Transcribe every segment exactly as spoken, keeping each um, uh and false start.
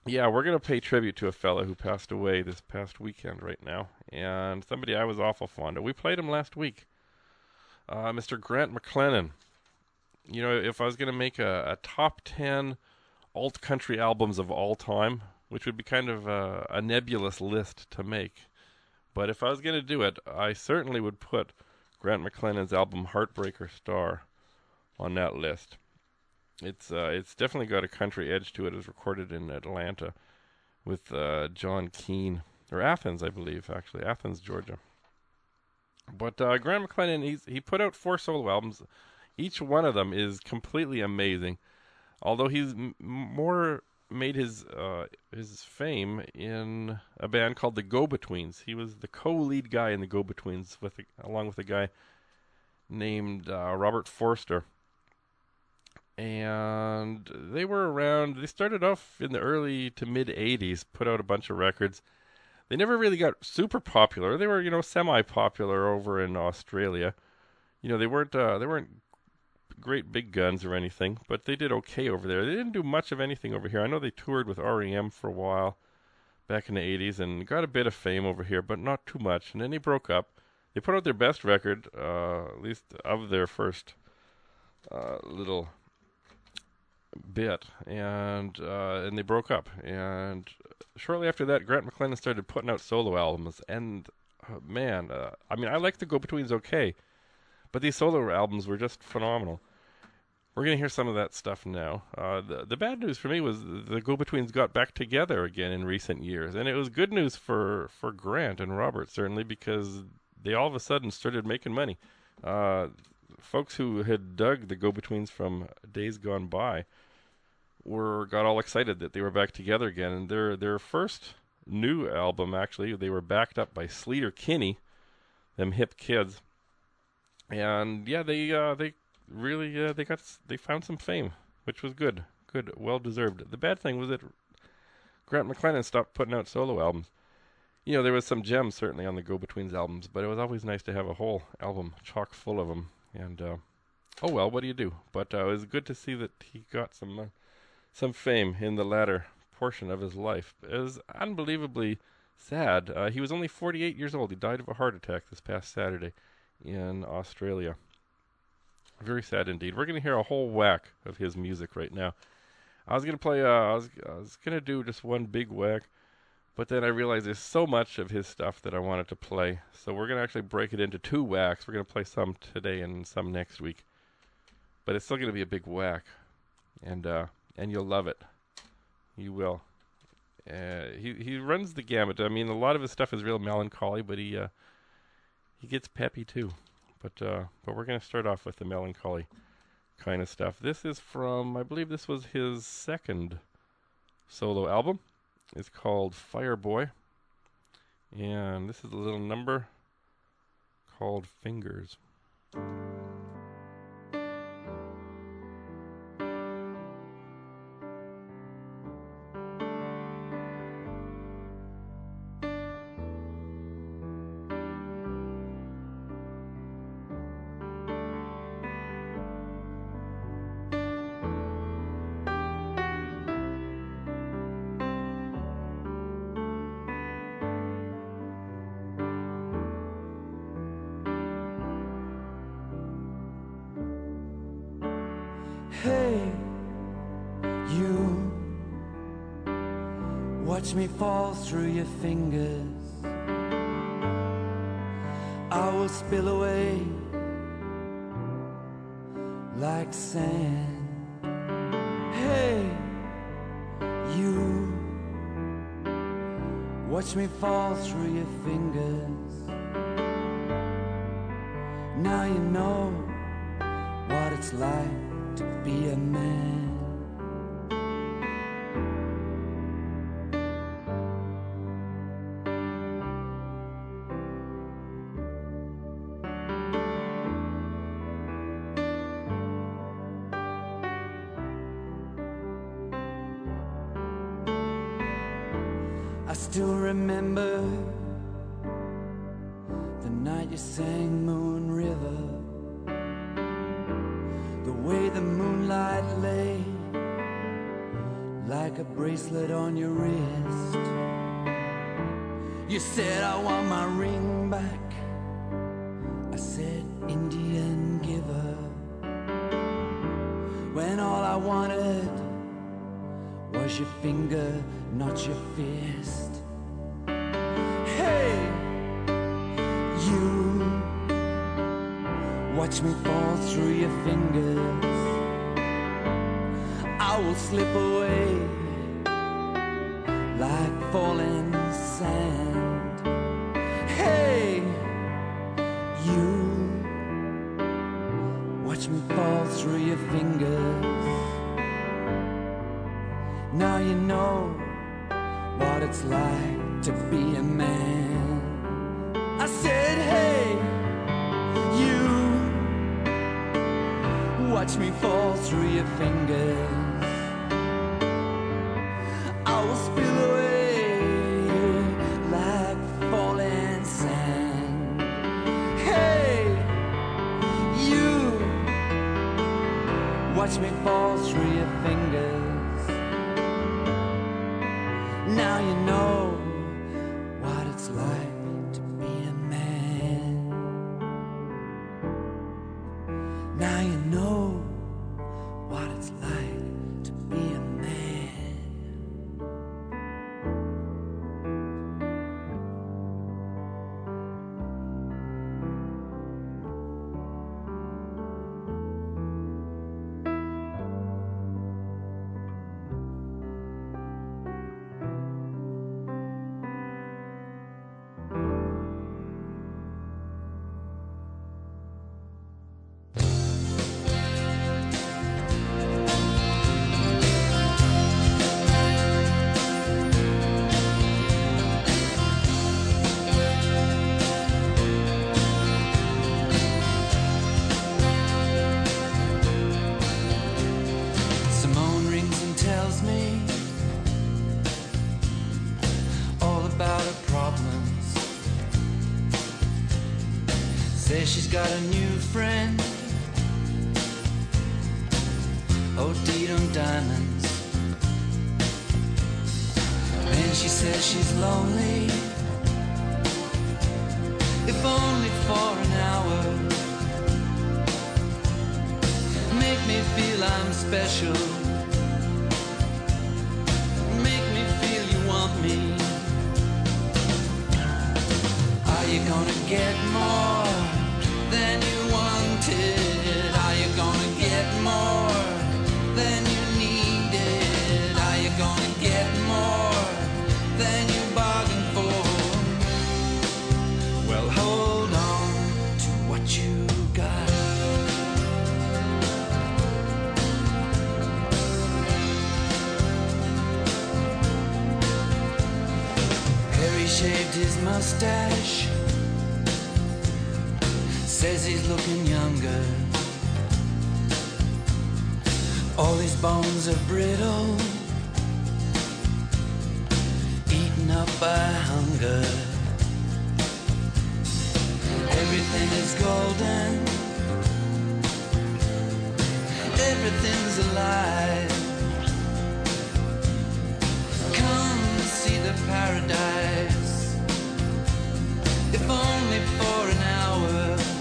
Yeah, we're going to pay tribute to a fella who passed away this past weekend right now, and somebody I was awful fond of. We played him last week, uh, Mister Grant McLennan. You know, if I was going to make a, a top ten alt country albums of all time, which would be kind of a, a nebulous list to make, but if I was going to do it, I certainly would put Grant McLennan's album Heartbreaker Star on that list. It's uh, it's definitely got a country edge to it. It was recorded in Atlanta with uh, John Keane, or Athens, I believe, actually, Athens, Georgia. But uh, Grant McLennan, he's, he put out four solo albums. Each one of them is completely amazing. Although he's m- more made his uh, his fame in a band called the Go-Betweens. He was the co-lead guy in the Go-Betweens, with a, along with a guy named uh, Robert Forster. And they were around. They started off in the early to mid eighties, put out a bunch of records. They never really got super popular. They were, you know, semi-popular over in Australia. You know, they weren't uh, they weren't great big guns or anything, but they did okay over there. They didn't do much of anything over here. I know they toured with R E M for a while back in the eighties and got a bit of fame over here, but not too much. And then they broke up. They put out their best record, uh, at least of their first uh, little bit, and uh, and they broke up. And shortly after that, Grant McLennan started putting out solo albums, and uh, man, uh, I mean, I like the Go-Betweens okay, but these solo albums were just phenomenal. We're gonna hear some of that stuff now. Uh, the the bad news for me was the Go-Betweens got back together again in recent years, and it was good news for for Grant and Robert certainly, because they all of a sudden started making money. Uh, folks who had dug the Go-Betweens from days gone by were got all excited that they were back together again. And their their first new album, actually, they were backed up by Sleater Kinney, them hip kids, and yeah, they uh, they really uh, they got they found some fame, which was good, good, well deserved. The bad thing was that Grant McLennan stopped putting out solo albums. You know, there was some gems certainly on the Go-Betweens albums, but it was always nice to have a whole album chock full of them. And uh, oh well, what do you do? But uh, it was good to see that he got some uh, some fame in the latter portion of his life. It was unbelievably sad. Uh, he was only forty-eight years old. He died of a heart attack this past Saturday in Australia. Very sad indeed. We're going to hear a whole whack of his music right now. I was going to play, uh, I was, I was going to do just one big whack, but then I realized there's so much of his stuff that I wanted to play. So we're going to actually break it into two whacks. We're going to play some today and some next week. But it's still going to be a big whack. And, uh, and you'll love it. You will. Uh, he he runs the gamut. I mean, a lot of his stuff is real melancholy, but he uh, he gets peppy too. But uh, but we're gonna start off with the melancholy kind of stuff. This is from, I believe this was his second solo album. It's called Fireboy, and this is a little number called Fingers. Hey, you, watch me fall through your fingers. I will spill away like sand. Hey, you, watch me fall through your fingers. Now you know what it's like to be a man. I still remember the night you sang Moon River, the way the moonlight lay like a bracelet on your wrist. You said I want my ring back. I said Indian giver, when all I wanted was your finger, not your fist. Hey, you, watch me fall through your fingers. I will slip away like falling sand. Hey, you, watch me fall through your fingers. Now you know what it's like to be a man. I said, hey, you, watch me fall through your fingers. I will spill away like falling sand. Hey, you, watch me fall through your fingers. Now you know what it's like to be a man. Now you know what it's like to be a man. She's got a new friend, O-D'd on diamonds. And she says she's lonely, if only for an hour. Make me feel I'm special, make me feel you want me. Are you gonna get more than you wanted? Are you gonna get more than you needed? Are you gonna get more than you bargained for? Well, hold on to what you got. Harry shaved his mustache, says he's looking younger. All his bones are brittle, eaten up by hunger. Everything is golden, everything's alive. Come see the paradise, if only for an hour.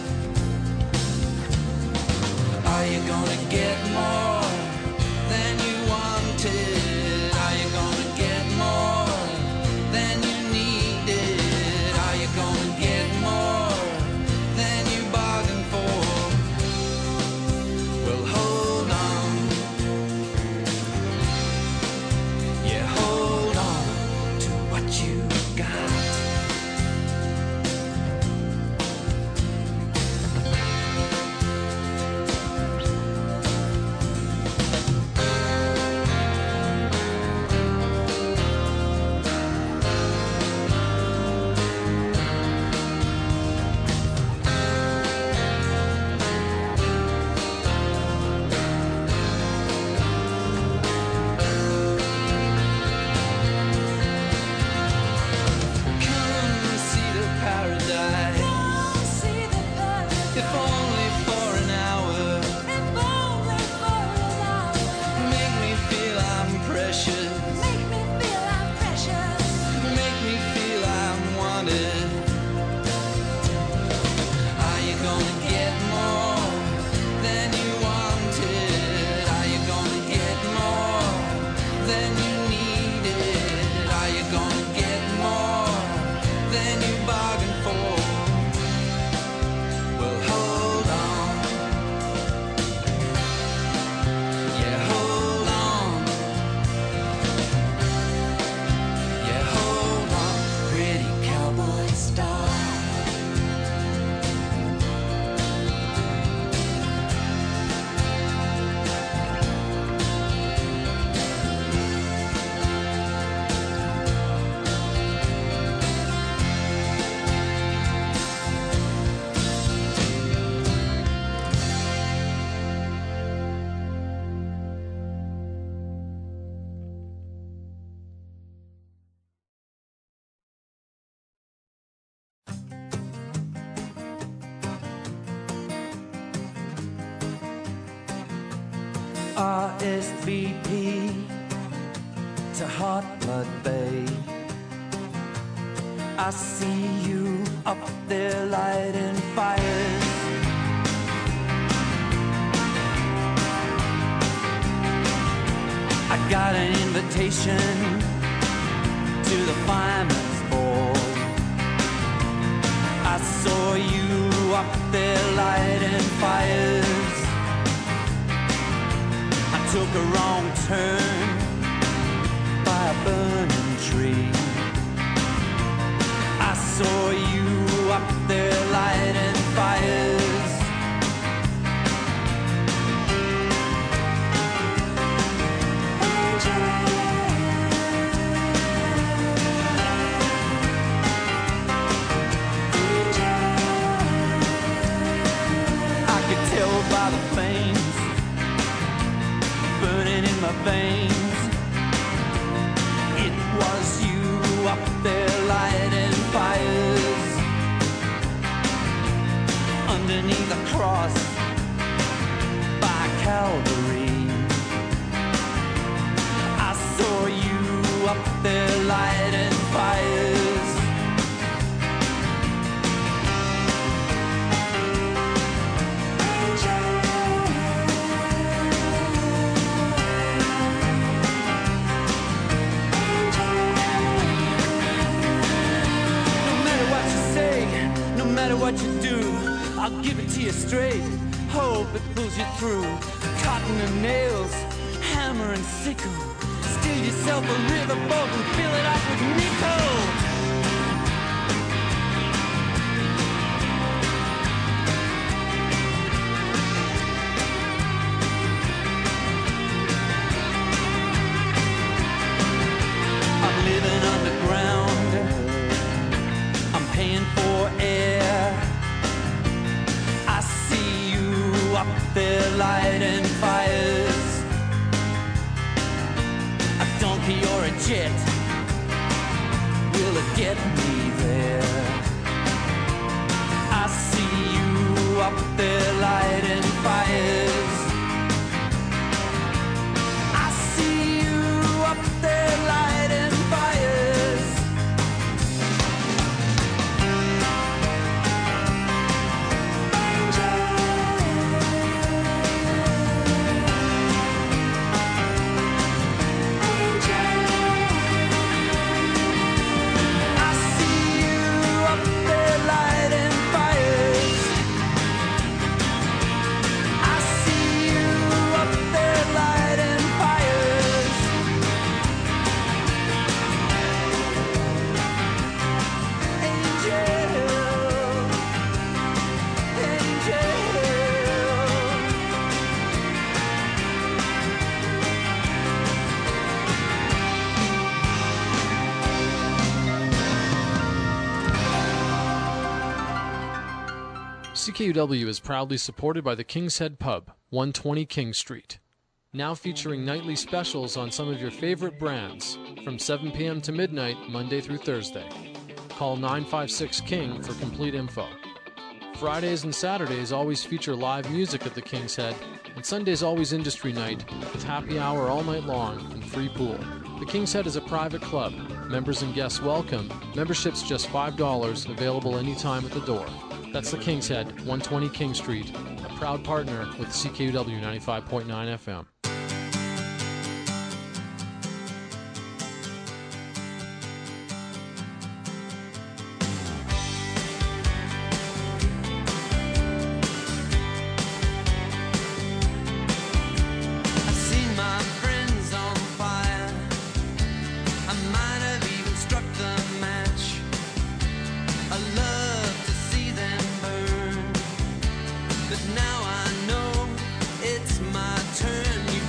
Are you gonna get more than you wanted? Are you gonna get more than you needed? Are you gonna get more than you bargained for? Well, hold on R S V P to Hot Blood Bay. I see you up there lighting fires. I got an invitation to the fireman's ball. I saw you up there lighting fires. I took a wrong turn by a burning tree. I saw you up there lighting fires. By the flames burning in my veins, it was you up there lighting fires underneath the cross by Calvary. I saw you up there lighting fires. No matter what you do, I'll give it to you straight. Hope it pulls you through. Cotton and nails, hammer and sickle. Steal yourself a riverboat and fill it up with nickel. I'm living underground. I'm paying for air. I see you up there lighting fires. A donkey or a jet, will it get me there? I see you up there lighting fires. I see you up there lighting fires. C K U W is proudly supported by the King's Head Pub, one twenty King Street. Now featuring nightly specials on some of your favorite brands, from seven p.m. to midnight, Monday through Thursday. Call nine five six King for complete info. Fridays and Saturdays always feature live music at the King's Head, and Sunday's always industry night with happy hour all night long and free pool. The King's Head is a private club. Members and guests welcome. Membership's just five dollars, available anytime at the door. That's the King's Head, one twenty King Street, a proud partner with C K U W ninety-five point nine F M. Now I know it's my turn. You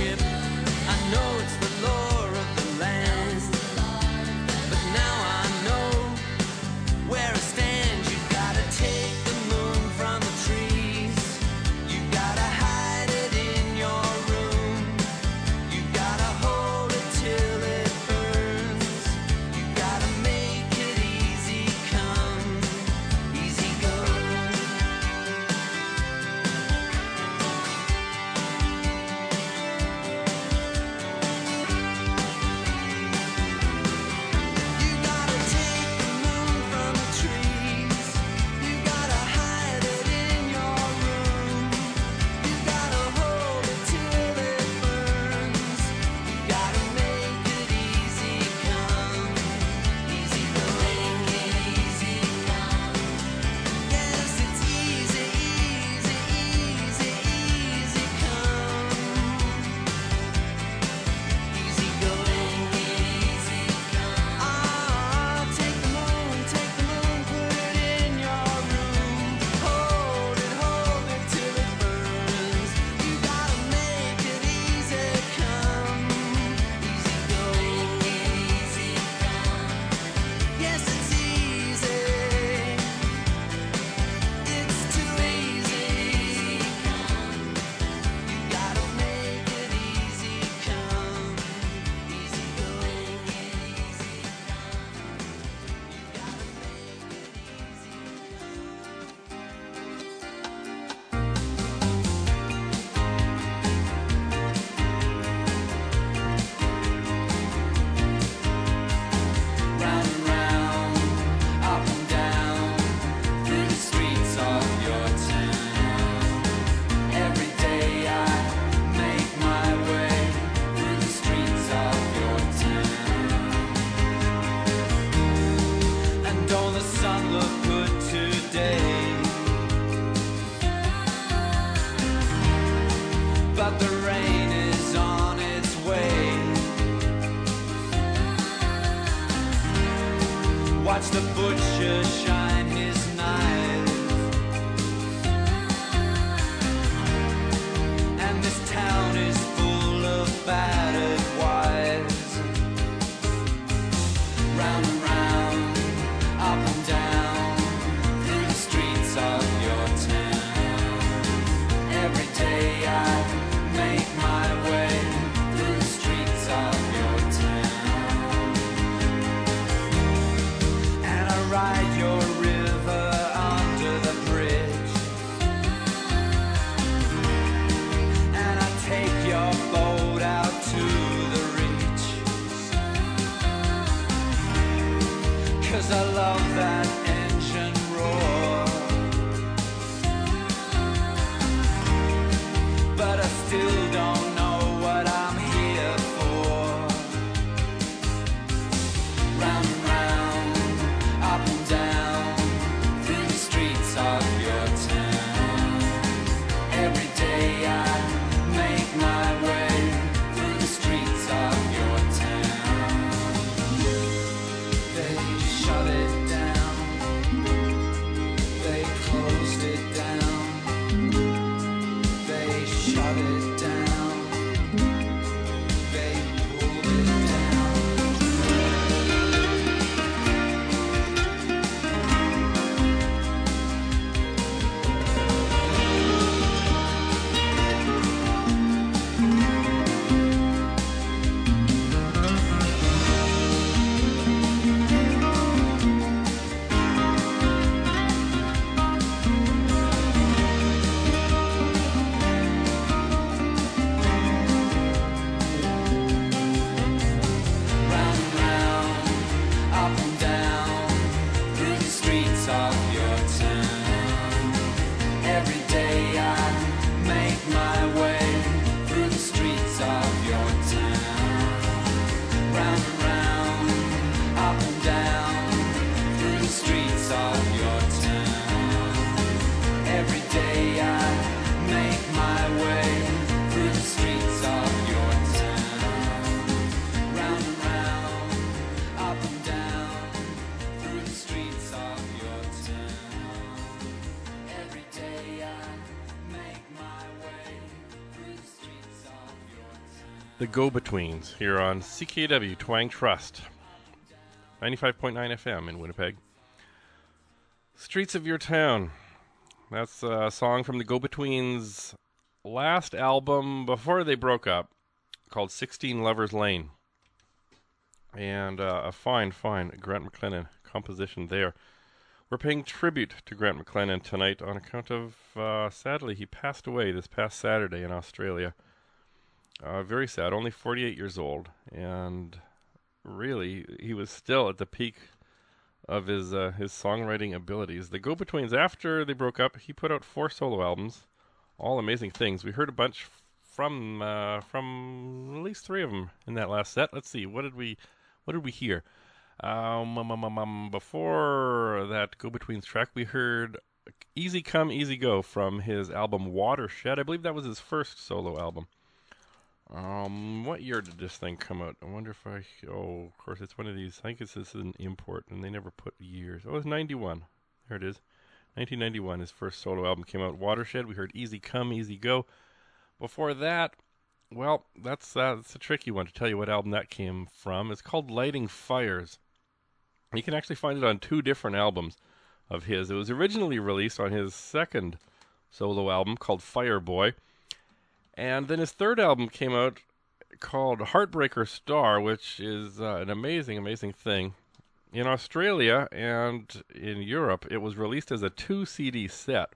ship. I know it's the law of the land, but now I know where I stand. You gotta take the moon from the trees. You gotta hide it in your room. You gotta hold it till it burns. You gotta make it easy come, easy go. You gotta take the moon from the trees. You gotta hide it in your room. You gotta hold it till it burns. You gotta make it easy come, easy go. Make it easy come. Yes, it's easy, easy, easy, easy come. Easy go. Make it easy come. Ah, take the moon, take the moon, put it in your room. Hold it, hold it till it burns. You gotta make it easy come, easy go. Make it easy come. Yes, it's easy. It's too easy. You gotta make it easy come, easy go. Make it easy come. You gotta make it round and round, up and down, through the streets of your town. Every day I make my way through the streets of your town. And don't the sun look good today? But the rain is on its way. Watch the butcher shine his knife, and this town is full of battered wives. Round and round, up and down, through the streets of your town. Every day I make my way through the streets of your town. And I ride your river The Go-Betweens here on C K W Twang Trust, ninety-five point nine F M in Winnipeg. Streets of Your Town. That's a song from the Go-Betweens' last album before they broke up, called sixteen Lovers Lane. And uh, a fine, fine Grant McLennan composition there. We're paying tribute to Grant McLennan tonight on account of, uh, sadly, he passed away this past Saturday in Australia. Uh, very sad, only forty-eight years old, and really, he was still at the peak of his uh, his songwriting abilities. The Go-Betweens, after they broke up, he put out four solo albums, all amazing things. We heard a bunch from uh, from at least three of them in that last set. Let's see, what did we what did we hear? Um, um, um, um, um, before that Go-Betweens track, we heard Easy Come, Easy Go from his album Watershed. I believe that was his first solo album. Um, what year did this thing come out? I wonder if I... Oh, of course, it's one of these. I think it's, this is an import, and they never put years. Oh, it was ninety-one. There it is. nineteen ninety-one, his first solo album came out. Watershed, we heard Easy Come, Easy Go. Before that, well, that's, uh, that's a tricky one to tell you what album that came from. It's called Lighting Fires. You can actually find it on two different albums of his. It was originally released on his second solo album called Fireboy. And then his third album came out called Heartbreaker Star, which is uh, an amazing, amazing thing. In Australia and in Europe, it was released as a two C D set.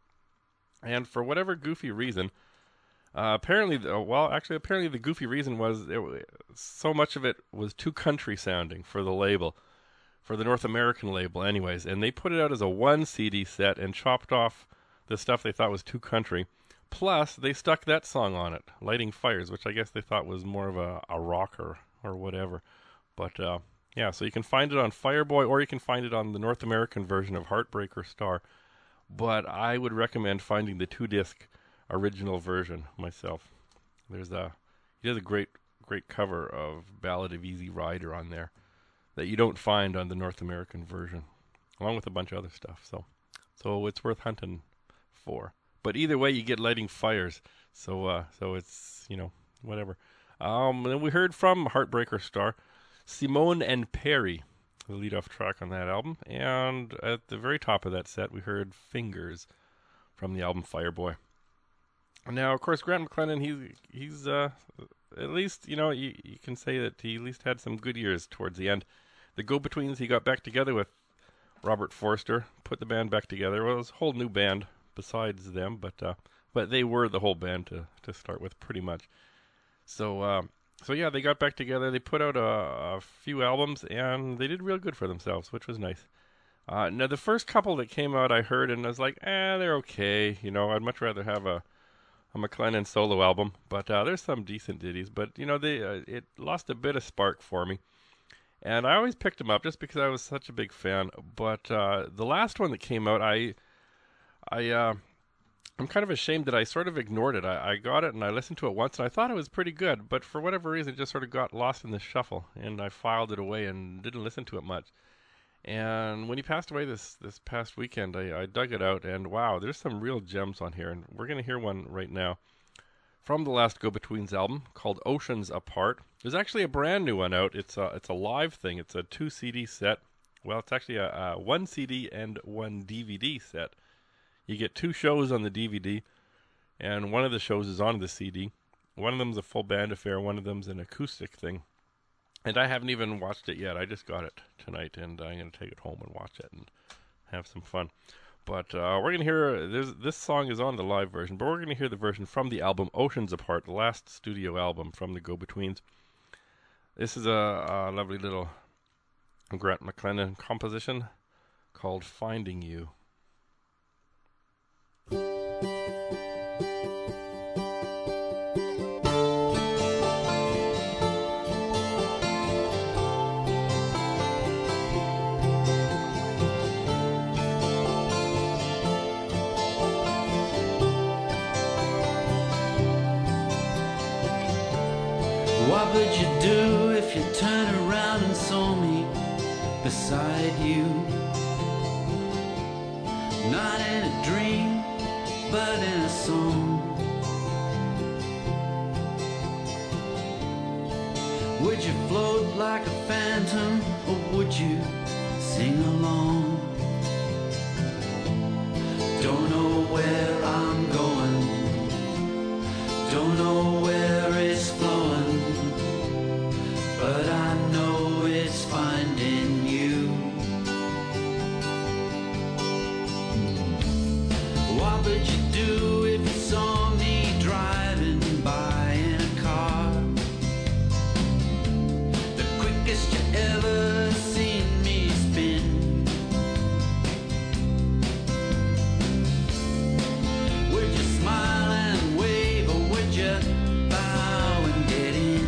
And for whatever goofy reason, uh, apparently, uh, well, actually, apparently the goofy reason was it, so much of it was too country sounding for the label, for the North American label anyways. And they put it out as a one C D set and chopped off the stuff they thought was too country. Plus, they stuck that song on it, Lighting Fires, which I guess they thought was more of a, a rocker or whatever. But, uh, yeah, so you can find it on Fireboy, or you can find it on the North American version of Heartbreaker Star. But I would recommend finding the two-disc original version myself. There's a, he does a great, great cover of Ballad of Easy Rider on there that you don't find on the North American version, along with a bunch of other stuff. So, so it's worth hunting for. But either way, you get Lighting Fires. So uh, so it's, you know, whatever. Um, then we heard from Heartbreaker Star, Simone and Perry, the lead-off track on that album. And at the very top of that set, we heard Fingers from the album Fireboy. Now, of course, Grant McLennan, he's, he's uh, at least, you know, you, you can say that he at least had some good years towards the end. The Go-Betweens, he got back together with Robert Forster, put the band back together. Well, it was a whole new band besides them, but uh, but they were the whole band to, to start with, pretty much. So uh, so yeah, they got back together. They put out a, a few albums, and they did real good for themselves, which was nice. Uh, now the first couple that came out, I heard, and I was like, eh, they're okay. You know, I'd much rather have a a McLennan solo album, but uh, there's some decent ditties. But you know, they uh, it lost a bit of spark for me, and I always picked them up just because I was such a big fan. But uh, the last one that came out, I I, uh, I'm kind of ashamed that I sort of ignored it. I, I got it and I listened to it once and I thought it was pretty good, but for whatever reason it just sort of got lost in the shuffle and I filed it away and didn't listen to it much. And when he passed away this, this past weekend, I, I dug it out and wow, there's some real gems on here, and we're going to hear one right now from the last Go-Betweens album called Oceans Apart. There's actually a brand new one out. It's a, it's a live thing. It's a two C D set. Well, it's actually a, a one C D and one D V D set. You get two shows on the D V D, and one of the shows is on the C D. One of them's a full band affair, one of them's an acoustic thing. And I haven't even watched it yet. I just got it tonight, and I'm going to take it home and watch it and have some fun. But uh, we're going to hear, this song is on the live version, but we're going to hear the version from the album Oceans Apart, the last studio album from the Go-Betweens. This is a, a lovely little Grant McLennan composition called Finding You. What would you do if you turned around and saw me beside you? Not in a dream, but in a song. Would you float like a phantom, or would you sing along? Don't know where I'm going, don't know where it's flowing, but I know it's finding you. What would you do if you saw me driving by in a car? The quickest you ever seen me spin. Would you smile and wave, or would you bow and get in?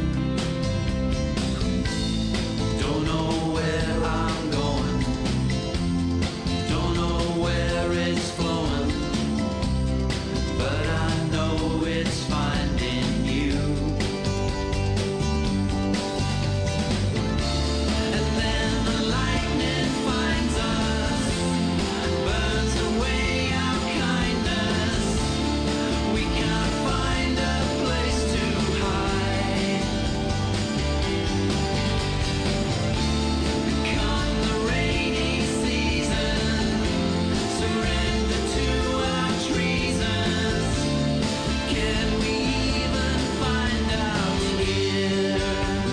Don't know where I'm going, don't know where it's flowing, but I know it's finding you. And then the lightning finds us, burns away our kindness. We can't find a place to hide. Come the rainy season, surrender to our treasons. Can we even find our tears?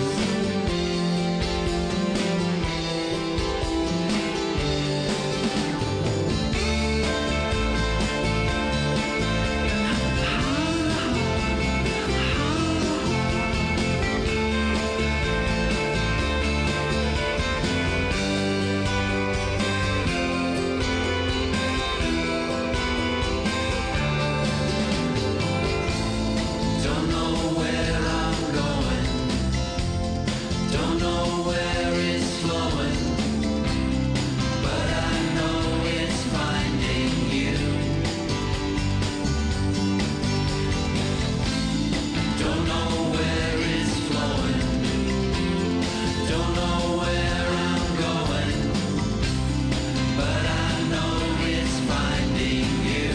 Don't know where I'm going, don't know where it's flowing, but I know it's finding you. Don't know where it's flowing, don't know where I'm going, but I know it's finding you.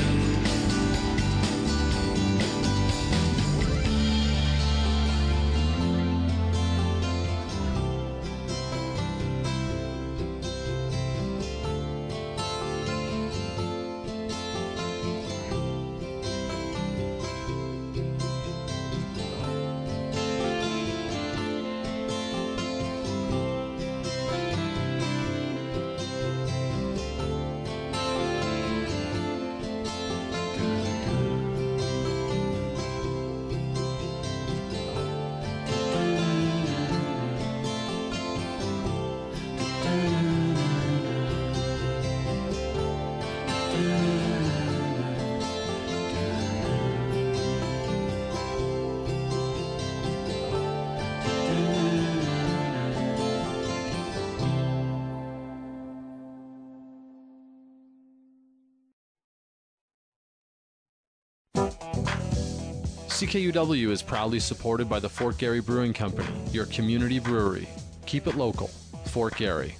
C K U W is proudly supported by the Fort Garry Brewing Company, your community brewery. Keep it local. Fort Garry.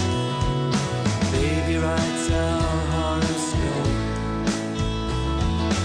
Baby writes our horoscope.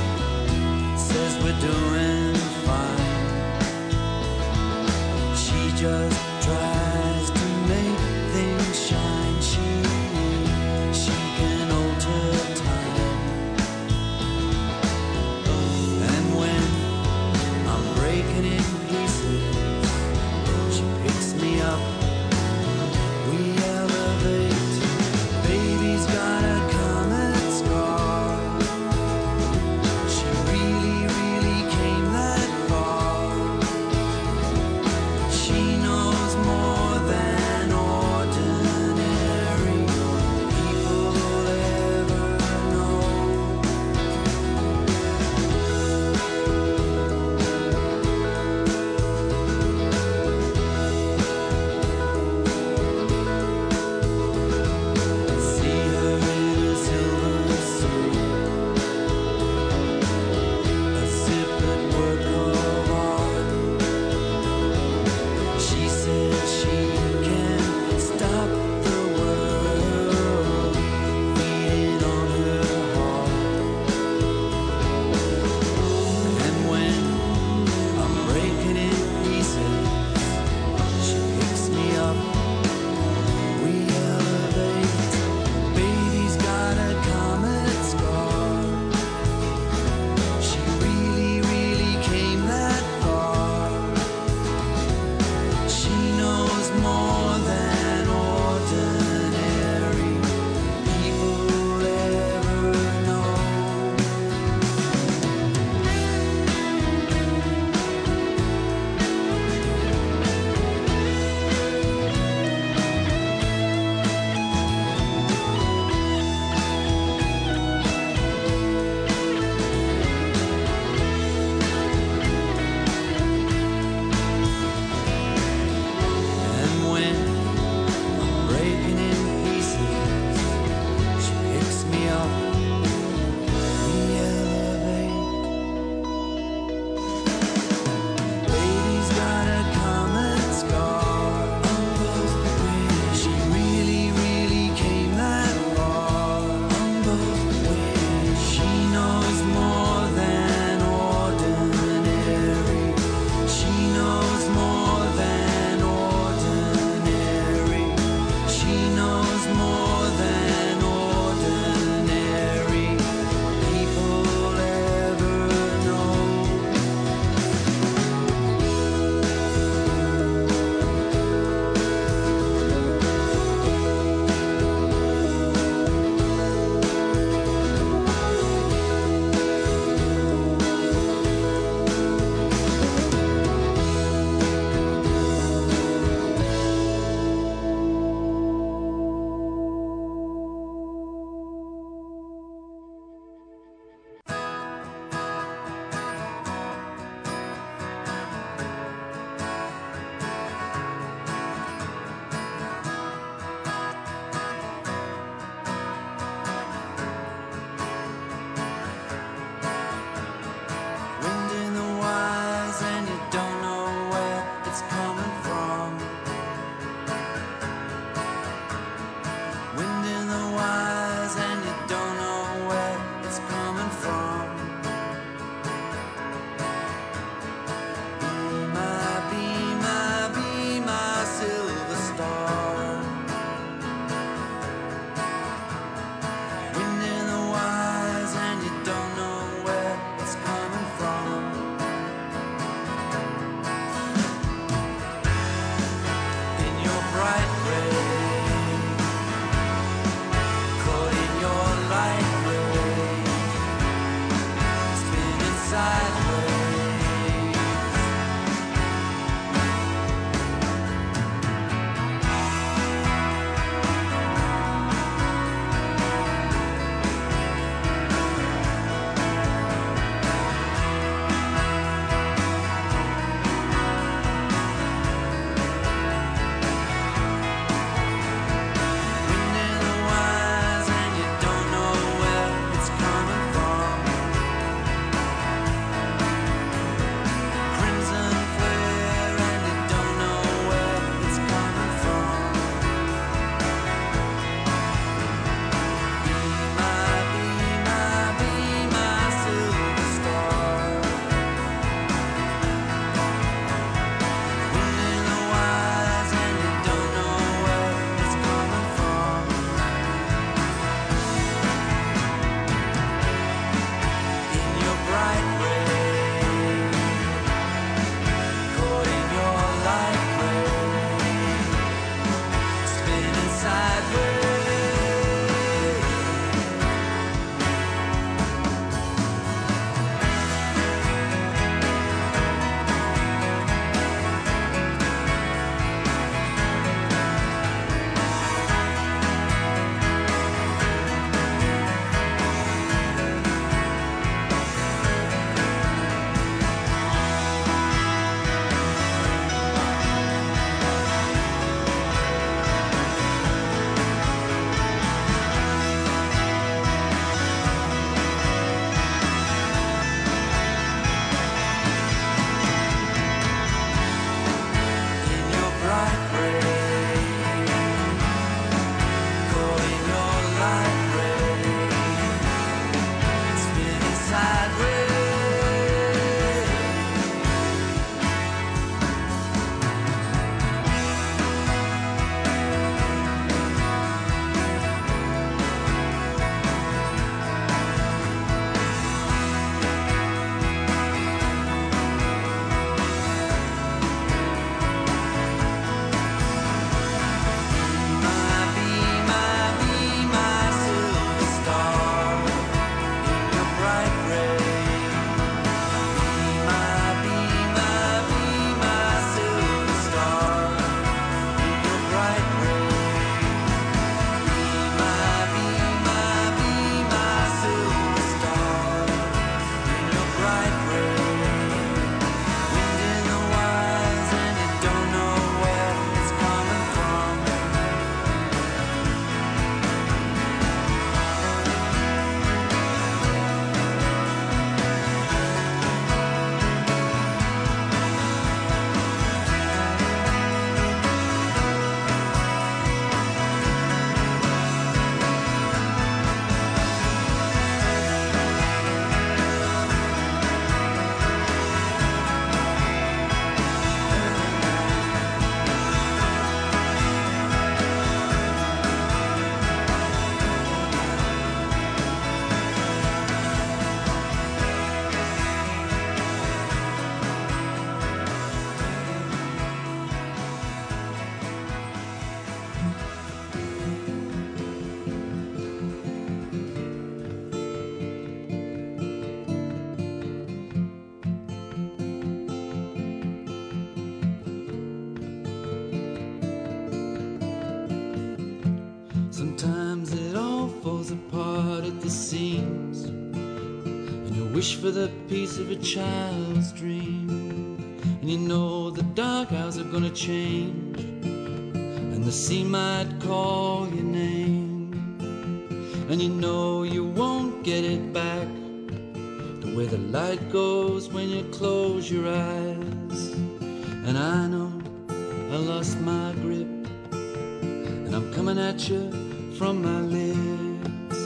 falls apart at the seams, and you wish for the peace of a child's dream, and you know the dark hours are gonna change, and the sea might call your name, and you know you won't get it back, the way the light goes when you close your eyes. And I know I lost my grip, and I'm coming at you from my lips.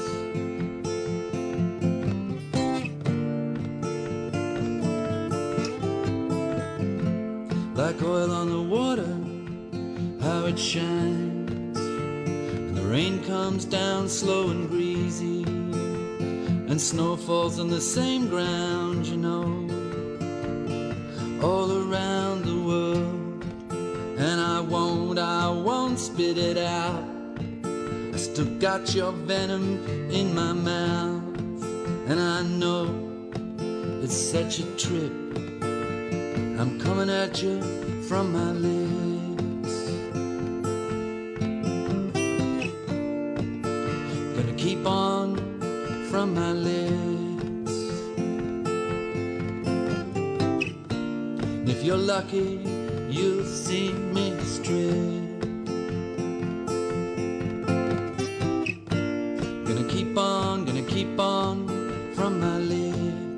Like oil on the water, how it shines, and the rain comes down slow and greasy, and snow falls on the same ground, you know, all around the world. And I won't, I won't spit it out, I still got your venom in my mouth. And I know it's such a trip, I'm coming at you from my lips. Gonna keep on from my lips. And if you're lucky, you'll see me strip. Gonna keep on, gonna keep on from my lips.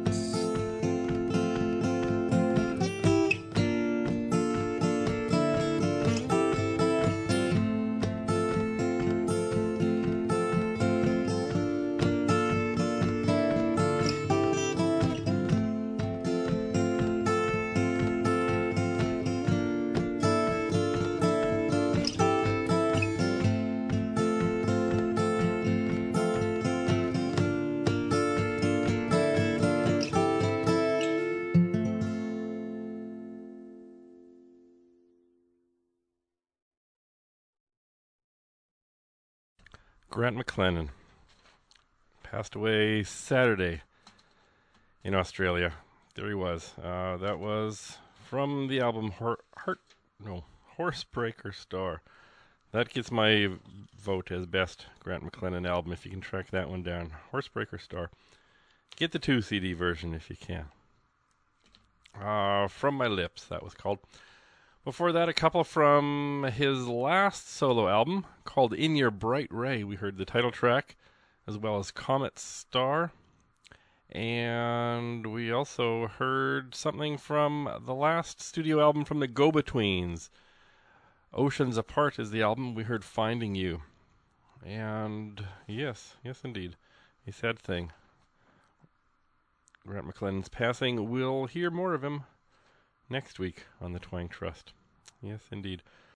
Grant McLennan passed away Saturday in Australia. There he was. Uh, that was from the album Heart, Heart no, Horsebreaker Star. That gets my vote as best Grant McLennan album if you can track that one down. Horsebreaker Star. Get the two C D version if you can. Uh, From My Lips, that was called. Before that, a couple from his last solo album called In Your Bright Ray. We heard the title track as well as Comet Star. And we also heard something from the last studio album from the Go-Betweens. Oceans Apart is the album. We heard Finding You. And yes, yes indeed, a sad thing. Grant McLennan's passing. We'll hear more of him next week on the Twang Trust. Yes, indeed.